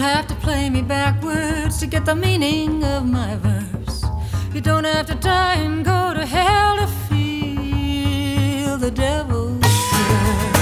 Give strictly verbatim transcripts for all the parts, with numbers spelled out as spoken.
have to play me backwards to get the meaning of my verse. You don't have to die and go to hell to feel the devil's curse.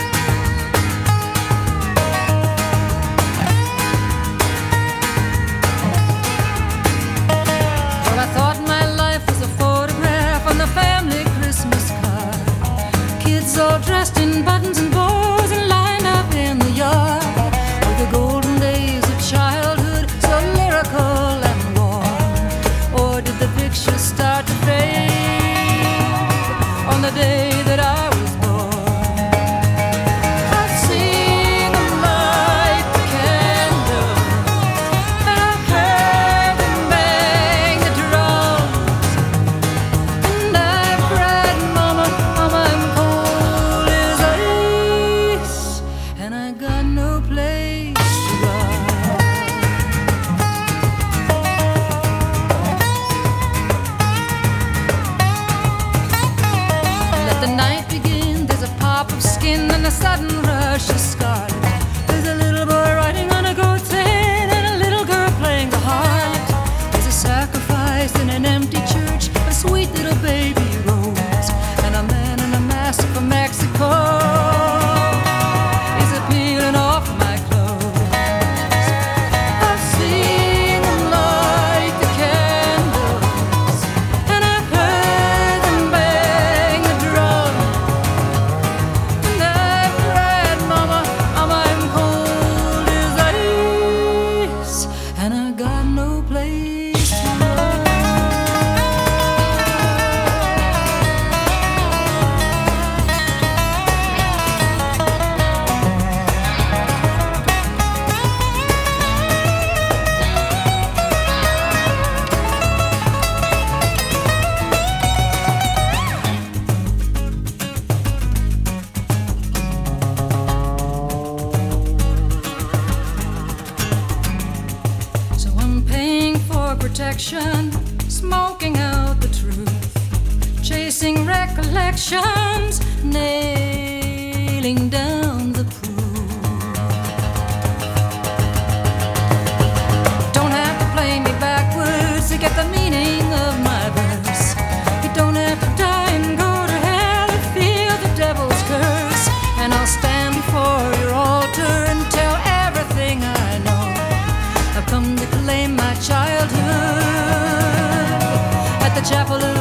Well, I thought my life was a photograph on the family Christmas card. Kids all dressed in buttons and bows and lined up in the yard. The golden days of childhood, so lyrical and warm. Or did the picture start to fade on the day that I was born? I've seen them light the candles, and I've heard them bang the drums, and I've cried, Mama, Mama, I'm cold as ice, and I got no place. The night begins, there's a pop of skin and a sudden rush of scarlet. There's a little boy riding on a goat's head and a little girl playing the harlot. There's a sacrifice in an empty church, a sweet little baby rose, and a man in a mask from Mexico is peeling off my clothes. I've seen them light the candles, and I've heard them bang the drum. And I got no place to run. So I'm paying for protection, smoking out the truth, chasing recollections, nailing down the proof. Don't have to play me backwards to get the meaning of my verse. You don't have to die and go to hell to feel the devil's curse. And I'll stand before your altar and tell everything I know. I've come to claim my childhood at the chapel of